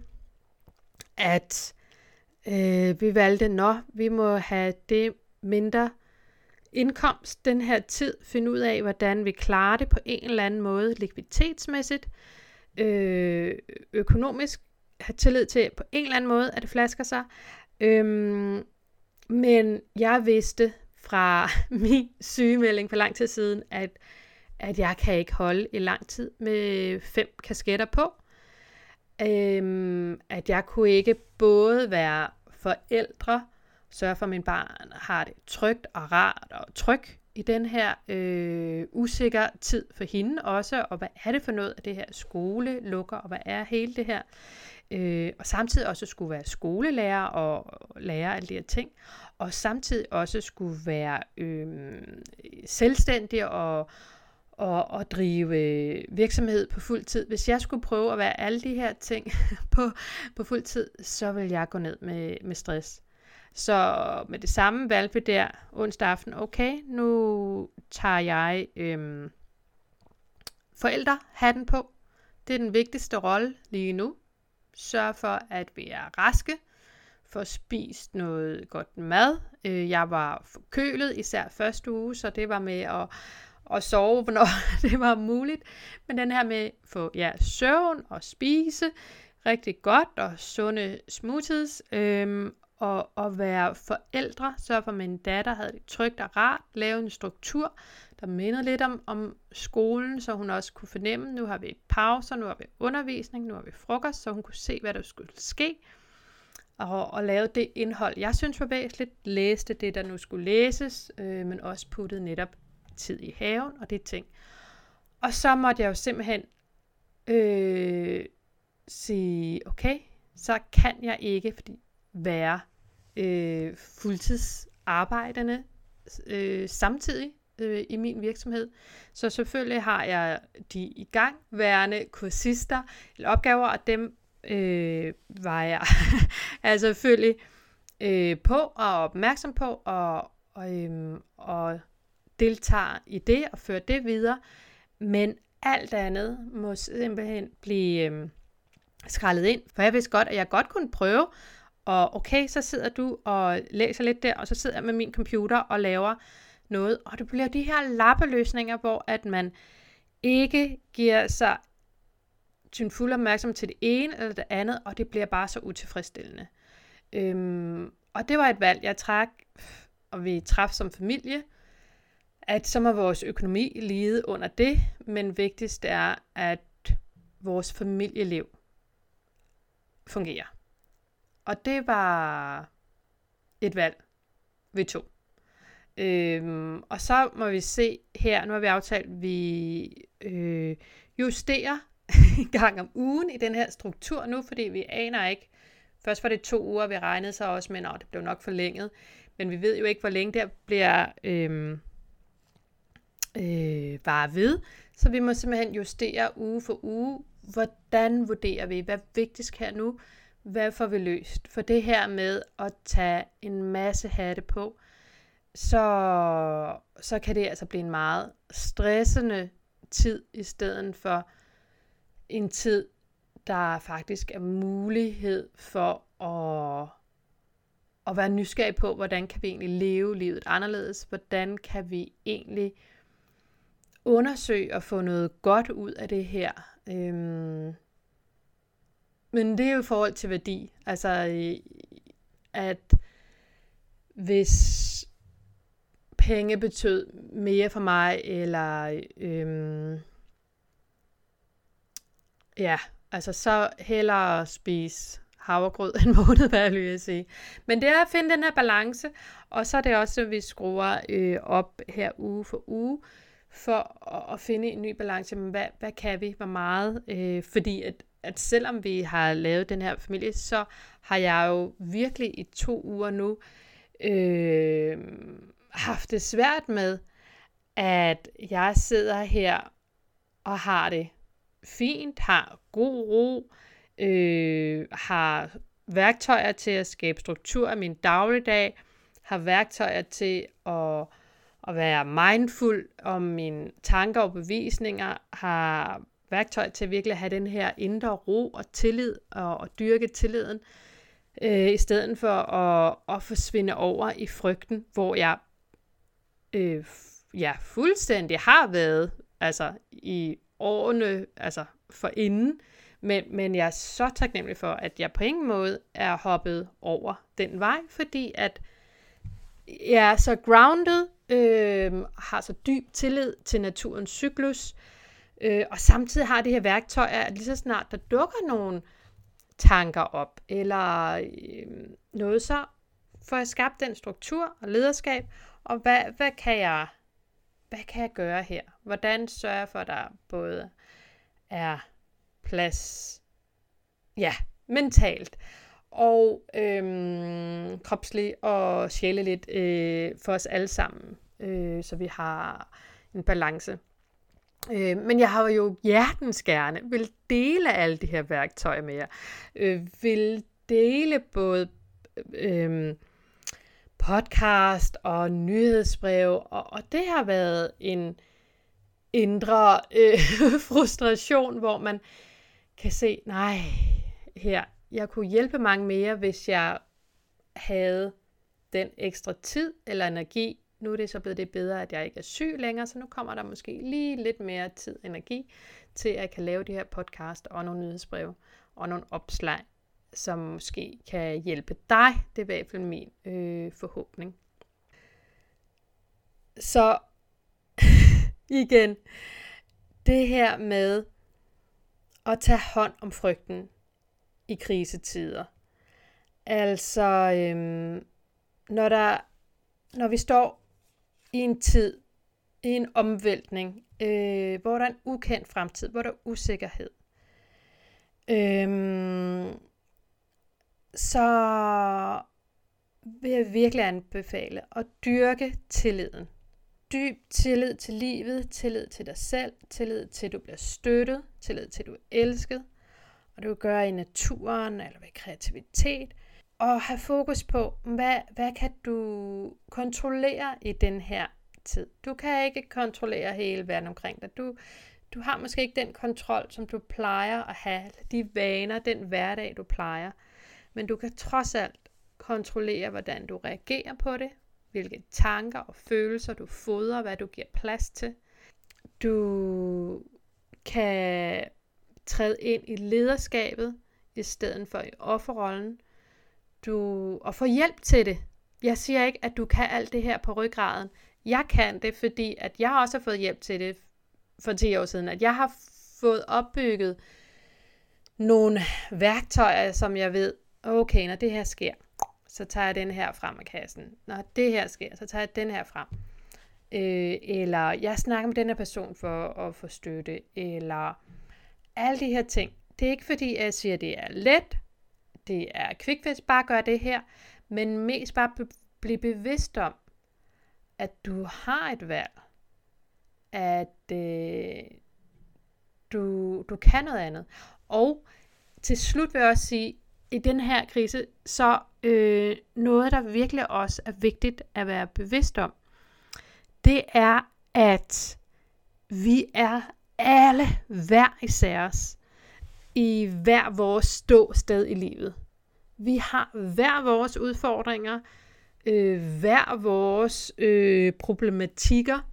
at øh, vi valgte, når vi må have det mindre indkomst den her tid, finde ud af, hvordan vi klarer det på en eller anden måde, likviditetsmæssigt, øh, økonomisk, have tillid til på en eller anden måde, at det flasker sig. Øhm, men jeg vidste fra min sygemelding for lang tid siden, at, at jeg kan ikke holde i lang tid med fem kasketter på. Øhm, at jeg kunne ikke både være forældre, sørge for, at min barn har det trygt og rart og tryg i den her øh, usikre tid for hende også, og hvad er det for noget af det her skole lukker, og hvad er hele det her, øh, og samtidig også skulle være skolelærer og lære alle de her ting, og samtidig også skulle være øh, selvstændig og, og, og drive virksomhed på fuld tid. Hvis jeg skulle prøve at være alle de her ting på, på fuld tid, så ville jeg gå ned med, med stress. Så med det samme valgte vi der onsdag aften, okay, nu tager jeg øhm, forældrehatten på. Det er den vigtigste rolle lige nu. Sørg for, at vi er raske, få spist noget godt mad. Jeg var forkølet, især første uge, så det var med at, at sove, hvornår det var muligt. Men den her med at få ja, søvn og spise rigtig godt og sunde smoothies, øhm, Og, og være forældre, sørge for, at min datter havde det trygt og rart, lave en struktur, der mindede lidt om, om skolen, så hun også kunne fornemme, nu har vi pauser, nu har vi undervisning, nu har vi frokost, så hun kunne se, hvad der skulle ske, og, og lave det indhold, jeg synes var væsentligt, læste det, der nu skulle læses, øh, men også puttede netop tid i haven og det ting. Og så måtte jeg jo simpelthen øh, sige, okay, så kan jeg ikke fordi være øh, fuldtidsarbejdende øh, samtidig øh, i min virksomhed. Så selvfølgelig har jeg de igangværende kursister eller opgaver, og dem øh, var jeg altså selvfølgelig øh, på og opmærksom på og, og, øh, og deltager i det og fører det videre. Men alt andet må simpelthen blive øh, skrællet ind, for jeg vidste godt, at jeg godt kunne prøve. Og okay, så sidder du og læser lidt der, og så sidder jeg med min computer og laver noget. Og det bliver de her lappeløsninger, hvor at man ikke giver sig sin fuld opmærksomhed til det ene eller det andet, og det bliver bare så utilfredsstillende. Øhm, og det var et valg, jeg trak, og vi traf som familie, at så må vores økonomi lide under det, men vigtigst er, at vores familieliv fungerer. Og det var et valg, vi tog. Øhm, og så må vi se her, nu har vi aftalt, at vi øh, justerer en gang om ugen i den her struktur nu, fordi vi aner ikke. Først var det to uger, vi regnede så også med, at det blev nok forlænget. Men vi ved jo ikke, hvor længe det bliver øh, øh, bare ved. Så vi må simpelthen justere uge for uge. Hvordan vurderer vi? Hvad er vigtigst her nu? Hvad får vi løst? For det her med at tage en masse hatte på, så, så kan det altså blive en meget stressende tid, i stedet for en tid, der faktisk er mulighed for at, at være nysgerrig på, hvordan kan vi egentlig leve livet anderledes? Hvordan kan vi egentlig undersøge og få noget godt ud af det her? Øhm, men det er jo i forhold til værdi. Altså, at hvis penge betød mere for mig, eller øhm, ja, altså så hellere spise havregrød en måned, hvad jeg vil sige. Men det er at finde den her balance, og så er det også, at vi skruer øh, op her uge for uge, for at, at finde en ny balance. Men hvad, hvad kan vi? Hvor meget? Øh, fordi at, at selvom vi har lavet den her familie, så har jeg jo virkelig i to uger nu øh, haft det svært med, at jeg sidder her og har det fint, har god ro, øh, har værktøjer til at skabe struktur i min dagligdag, har værktøjer til at, at være mindful om mine tanker og bevisninger, har værktøjer til at virkelig have den her indre ro og tillid og, og dyrke tilliden, øh, i stedet for at, at forsvinde over i frygten, hvor jeg øh, ja, fuldstændig har været altså i årene altså forinden, men, men jeg er så taknemmelig for, at jeg på ingen måde er hoppet over den vej, fordi at jeg er så grounded, øh, har så dyb tillid til naturens cyklus, øh, og samtidig har det her værktøjer, at lige så snart der dukker nogle tanker op, eller øh, noget, så får jeg skabt den struktur og lederskab, og hvad, hvad kan jeg hvad kan jeg gøre her? Hvordan sørger jeg for, at der både er plads, ja, mentalt, og øhm, kropsligt og sjæleligt øh, for os alle sammen, øh, så vi har en balance. Øh, men jeg har jo hjertens gerne vil dele alle de her værktøjer med jer. Øh, vil dele både øh, podcast og nyhedsbrev, og, og det har været en indre øh, frustration, hvor man kan se, nej, her, jeg kunne hjælpe mange mere, hvis jeg havde den ekstra tid eller energi. Nu er det så blevet det bedre, at jeg ikke er syg længere, så nu kommer der måske lige lidt mere tid og energi til, at jeg kan lave det her podcast og nogle nyhedsbreve og nogle opslag, som måske kan hjælpe dig. Det er i hvert fald min øh, forhåbning. Så igen, det her med at tage hånd om frygten i krisetider. Altså, øhm, når, der, når vi står i en tid, i en omvæltning, øh, hvor der er en ukendt fremtid, hvor der er usikkerhed, Øhm, så vil jeg virkelig anbefale at dyrke tilliden. Dyb tillid til livet, tillid til dig selv, tillid til, at du bliver støttet, tillid til, at du er elsket, og du kan gøre i naturen eller ved kreativitet. Og have fokus på, hvad, hvad kan du kontrollere i den her tid. Du kan ikke kontrollere hele verden omkring dig. Du, du har måske ikke den kontrol, som du plejer at have, de vaner, den hverdag, du plejer. Men du kan trods alt kontrollere, hvordan du reagerer på det, hvilke tanker og følelser du fodrer, hvad du giver plads til. Du kan træde ind i lederskabet, i stedet for i offerrollen. Du, og få hjælp til det. Jeg siger ikke, at du kan alt det her på ryggraden. Jeg kan det, fordi at jeg også har fået hjælp til det for ti år siden. At jeg har fået opbygget nogle værktøjer, som jeg ved, okay, når det her sker, så tager jeg den her frem af kassen. Når det her sker, så tager jeg den her frem. Øh, eller jeg snakker med den her person for at få støtte. Eller alle de her ting. Det er ikke fordi, jeg siger, at det er let. Det er quick fix, bare gør det her. Men mest bare be- blive bevidst om, at du har et valg. At øh, du, du kan noget andet. Og til slut vil jeg også sige, i den her krise, så øh, noget, der virkelig også er vigtigt at være bevidst om, det er, at vi er alle hver især os i hver vores ståsted i livet. Vi har hver vores udfordringer, øh, hver vores øh, problematikker.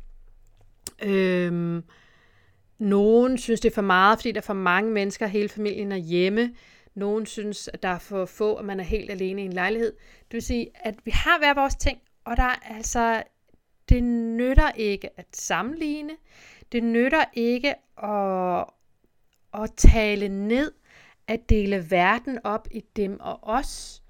Øh, nogen synes, det er for meget, fordi der er for mange mennesker, hele familien er hjemme. Nogen synes, at der er for få, at man er helt alene i en lejlighed. Det vil sige, at vi har hver vores ting, og der er altså, det nytter ikke at sammenligne. Det nytter ikke at, at tale ned, at dele verden op i dem og os.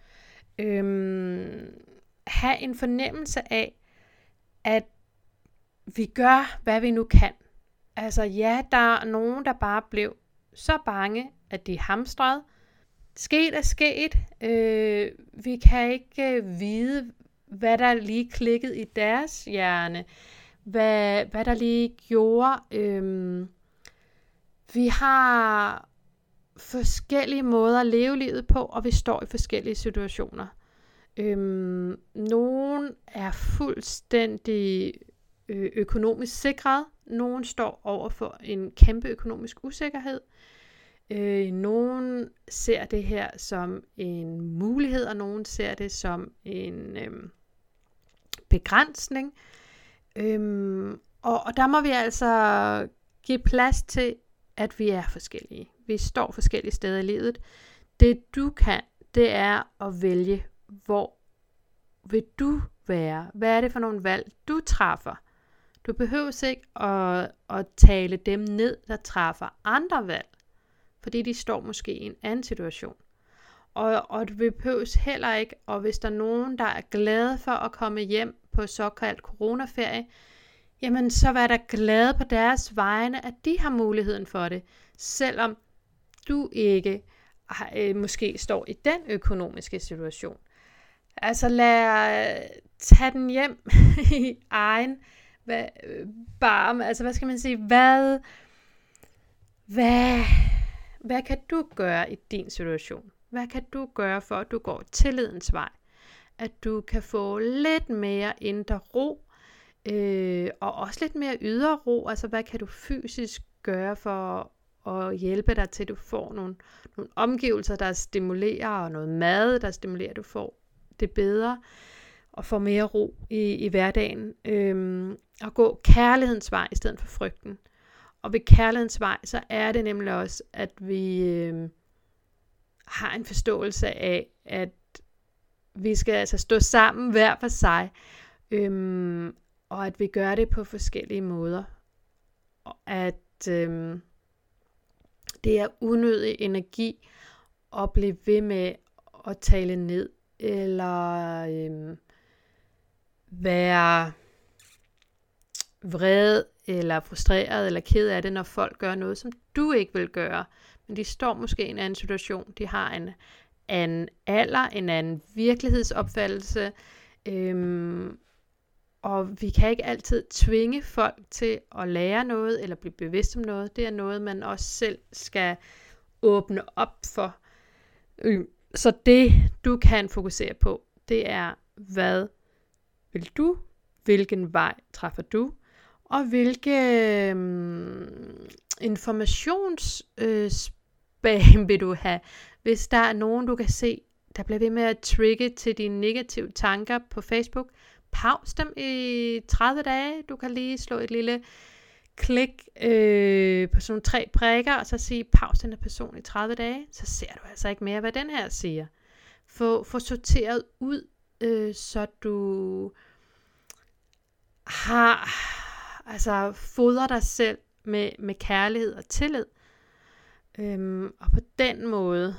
Øhm, have en fornemmelse af, at vi gør, hvad vi nu kan. Altså ja, der er nogen, der bare blev så bange, at de hamstrede. Sket er sket. Øh, vi kan ikke øh, vide, hvad der lige klikkede i deres hjerne. Hvad, hvad der lige gjorde. Øh, vi har forskellige måder at leve livet på, og vi står i forskellige situationer. Øhm, nogen er fuldstændig ø- økonomisk sikret. Nogen står over for en kæmpe økonomisk usikkerhed. Øh, nogen ser det her som en mulighed, og nogen ser det som en øhm, begrænsning. Øhm, og, og der må vi altså give plads til, at vi er forskellige. Vi står forskellige steder i livet. Det du kan, det er at vælge, hvor vil du være? Hvad er det for nogle valg, du træffer? Du behøver ikke at, at tale dem ned, der træffer andre valg, fordi de står måske i en anden situation. Og, og du behøver heller ikke, og hvis der er nogen, der er glade for at komme hjem på såkaldt coronaferie, jamen så vær da glade på deres vegne, at de har muligheden for det, selvom du ikke øh, måske står i den økonomiske situation. Altså lad tage den hjem i egen hvad, øh, barm. Altså hvad skal man sige? Hvad, hvad, hvad kan du gøre i din situation? Hvad kan du gøre for, at du går tillidens vej? At du kan få lidt mere indre ro, øh, og også lidt mere ydre ro. Altså hvad kan du fysisk gøre for at hjælpe dig til, at du får nogle, nogle omgivelser, der stimulerer, og noget mad, der stimulerer, at du får det bedre, og får mere ro i, i hverdagen. Øhm, og gå kærlighedens vej i stedet for frygten. Og ved kærlighedens vej, så er det nemlig også, at vi øh, har en forståelse af, at vi skal altså stå sammen hver for sig, øhm, og at vi gør det på forskellige måder. Og at øh, det er unødig energi at blive ved med at tale ned, eller øh, være vred, eller frustreret, eller ked af det, når folk gør noget, som du ikke vil gøre. men de står måske i en anden situation. De har en anden alder, en anden virkelighedsopfattelse, øhm, og vi kan ikke altid tvinge folk til at lære noget, eller blive bevidst om noget. Det er noget, man også selv skal åbne op for. Så det, du kan fokusere på, det er, hvad vil du? Hvilken vej træffer du? Og hvilke øhm, informationsspam øh, vil du have? Hvis der er nogen, du kan se, der bliver ved med at trigge til dine negative tanker på Facebook, pause dem i tredive dage. Du kan lige slå et lille klik øh, på sådan nogle tre prikker, og så sige, pause den her person i tredive dage. Så ser du altså ikke mere, hvad den her siger. Få, få sorteret ud, øh, så du har, altså fodrer dig selv med, med kærlighed og tillid. Øhm, og på den måde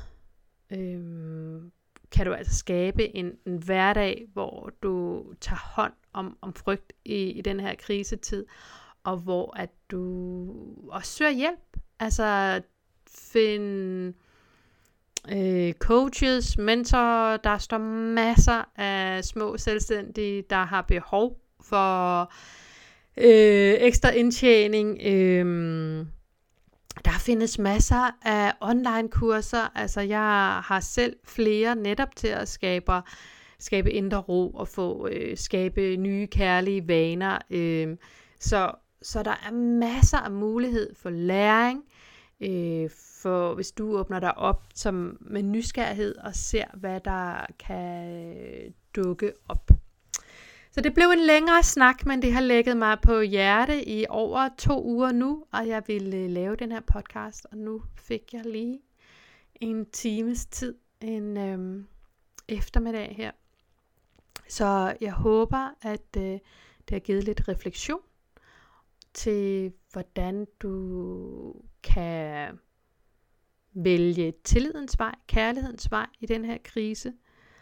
øhm, kan du altså skabe en, en hverdag, hvor du tager hånd om, om frygt i, i den her krisetid, og hvor at du også søger hjælp. Altså find øh, coaches, mentorer, der står masser af små selvstændige, der har behov for øh, ekstra indtjening. Øh, der findes masser af online kurser. Altså jeg har selv flere netop til at skabe, skabe indre ro og få øh, skabe nye kærlige vaner. Øh, så, så der er masser af mulighed for læring. Øh, for hvis du åbner dig op som med nysgerrighed og ser, hvad der kan dukke op. Så det blev en længere snak, men det har lægget mig på hjerte i over to uger nu, og jeg ville lave den her podcast, og nu fik jeg lige en times tid, en øhm, eftermiddag her. Så jeg håber, at øh, det har givet lidt refleksion til, hvordan du kan vælge tillidens vej, kærlighedens vej i den her krise,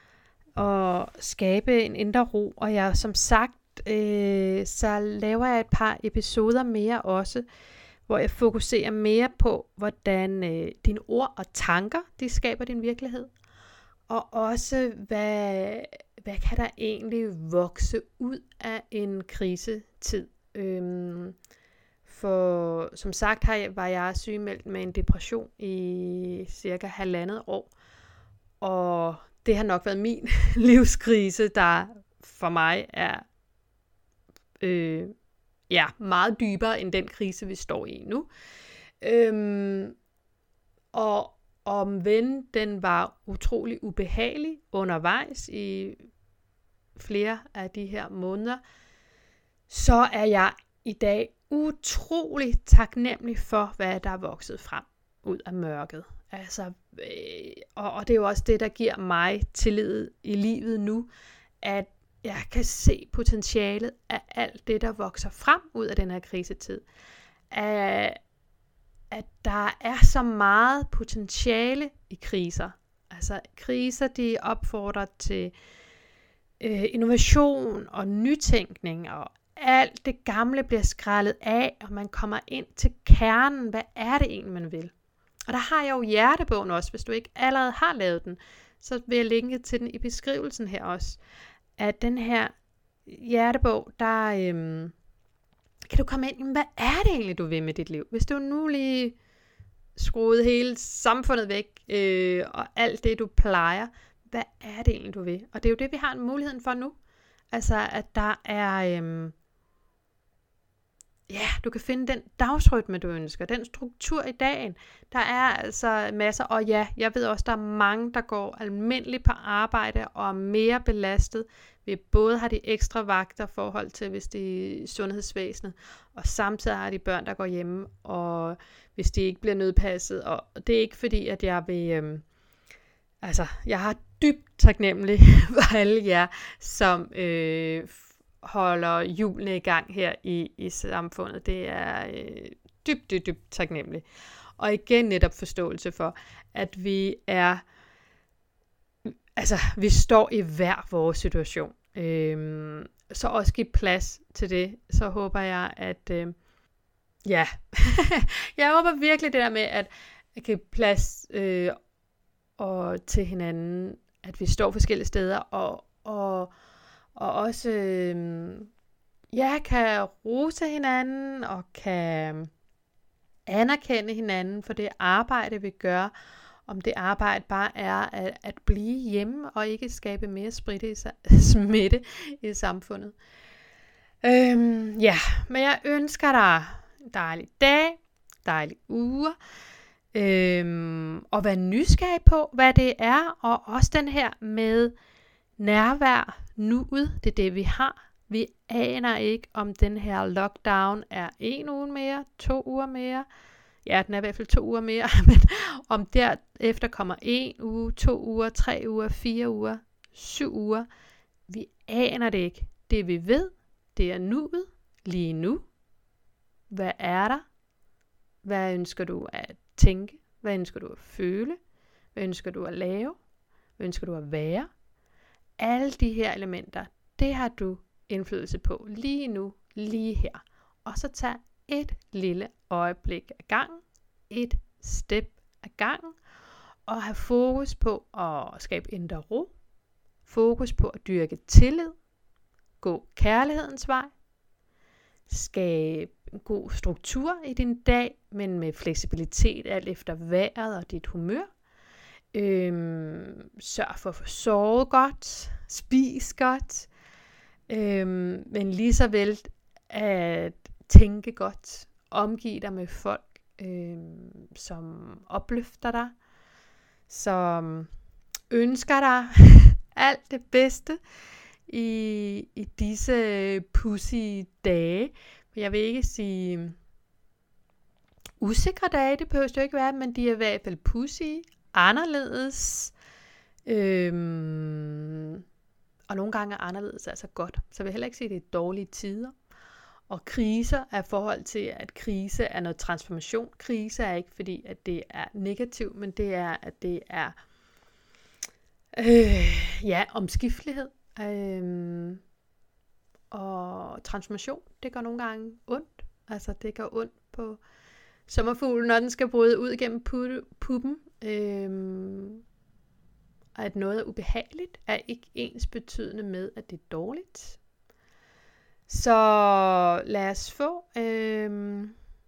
og skabe en indre ro. Og jeg som sagt, øh, så laver jeg et par episoder mere også, hvor jeg fokuserer mere på, hvordan øh, dine ord og tanker, de skaber din virkelighed. Og også, hvad, hvad kan der egentlig vokse ud af en krisetid. Øhm, for som sagt har jeg, var jeg sygemeldt med en depression i cirka halvandet år. Og det har nok været min livskrise, der for mig er øh, ja, meget dybere end den krise, vi står i nu. Øhm, og omvendt, den var utrolig ubehagelig undervejs i flere af de her måneder. Så er jeg i dag utrolig taknemmelig for, hvad der er vokset frem ud af mørket. Altså, øh, og, og det er jo også det, der giver mig tillid i livet nu, at jeg kan se potentialet af alt det, der vokser frem ud af den her krisetid. At, at der er så meget potentiale i kriser. Altså kriser, de opfordrer til øh, innovation og nytænkning, og alt det gamle bliver skrællet af, og man kommer ind til kernen. Hvad er det egentlig, man vil? Og der har jeg jo hjertebogen også, hvis du ikke allerede har lavet den, så vil jeg linke til den i beskrivelsen her også. At den her hjertebog, der øhm, kan du komme ind, hvad er det egentlig, du vil med dit liv? Hvis du nu lige skruede hele samfundet væk, øh, og alt det, du plejer, hvad er det egentlig, du vil? Og det er jo det, vi har muligheden for nu. Altså, at der er... Øhm, Ja, du kan finde den dagsrytme, du ønsker, den struktur i dagen. Der er altså masser, og ja, jeg ved også, der er mange, der går almindeligt på arbejde og er mere belastet. Vi både har de ekstra vagter i forhold til, hvis det er i sundhedsvæsenet, og samtidig har de børn, der går hjemme, og hvis de ikke bliver nødpasset. Og det er ikke fordi, at jeg vil... Øhm, altså, jeg har dybt taknemmelig for alle jer, som... Øh, holder hjulene i gang her i, i samfundet. Det er øh, dybt, dybt, dybt taknemmeligt. Og igen netop forståelse for, at vi er, altså vi står i hver vores situation. Øhm, så også give plads til det. Så håber jeg, at, øh, ja, jeg håber virkelig det der med, at, at give plads øh, og til hinanden, at vi står forskellige steder, og, og, og også øh, ja, kan rose hinanden, og kan anerkende hinanden for det arbejde, vi gør, om det arbejde bare er at, at blive hjemme, og ikke skabe mere smitte i, smitte i samfundet. Øhm, ja, men jeg ønsker dig en dejlig dag, dejlig uge, øhm, og vær nysgerrig på, hvad det er, og også den her med nærvær nuet, det er det, vi har. Vi aner ikke, om den her lockdown er en uge mere, to uger mere, ja, den er i hvert fald to uger mere, men om derefter kommer en uge, to uger, tre uger, fire uger, syv uger, vi aner det ikke. Det vi ved, det er nuet, lige nu. Hvad er der? Hvad ønsker du at tænke? Hvad ønsker du at føle? Hvad ønsker du at lave? Hvad ønsker du at være? Alle de her elementer, det har du indflydelse på lige nu, lige her. Og så tag et lille øjeblik ad gangen, et step ad gangen, og have fokus på at skabe indre ro, fokus på at dyrke tillid, gå kærlighedens vej, skabe en god struktur i din dag, men med fleksibilitet alt efter vejret og dit humør. Øhm, sørg for at få sovet godt, spis godt, øhm, men lige så vel at tænke godt, omgive dig med folk, øhm, som opløfter dig, som ønsker dig alt det bedste i, i disse pussy dage. Jeg vil ikke sige usikre dage, det behøver jo ikke være, men de er i hvert fald pussy, anderledes, øhm, og nogle gange er anderledes altså godt. Så jeg vil heller ikke sige, at det er dårlige tider. Og kriser er forhold til, at krise er noget transformation. Krise er ikke fordi, at det er negativt, men det er, at det er øh, ja, omskiftelighed. Øh, og transformation, det gør nogle gange ondt. Altså det gør ondt på sommerfuglen, når den skal bryde ud gennem puppen. Øh, og at noget er ubehageligt, er ikke ensbetydende med, at det er dårligt. Så lad os få øh,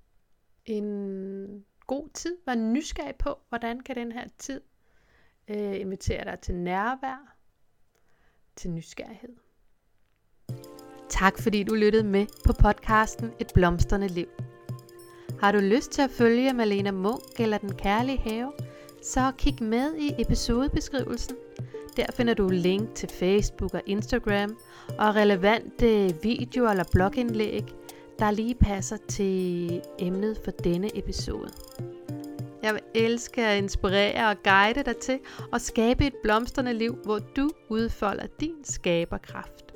en god tid. Vær nysgerrig på, hvordan kan den her tid øh, invitere dig til nærvær, til nysgerrighed. Tak fordi du lyttede med på podcasten Et Blomstrende Liv. Har du lyst til at følge Malena Munch eller Den Kærlige Have, så kig med i episodebeskrivelsen. Der finder du link til Facebook og Instagram og relevante videoer eller blogindlæg, der lige passer til emnet for denne episode. Jeg vil elske at inspirere og guide dig til at skabe et blomstrende liv, hvor du udfolder din skaberkraft.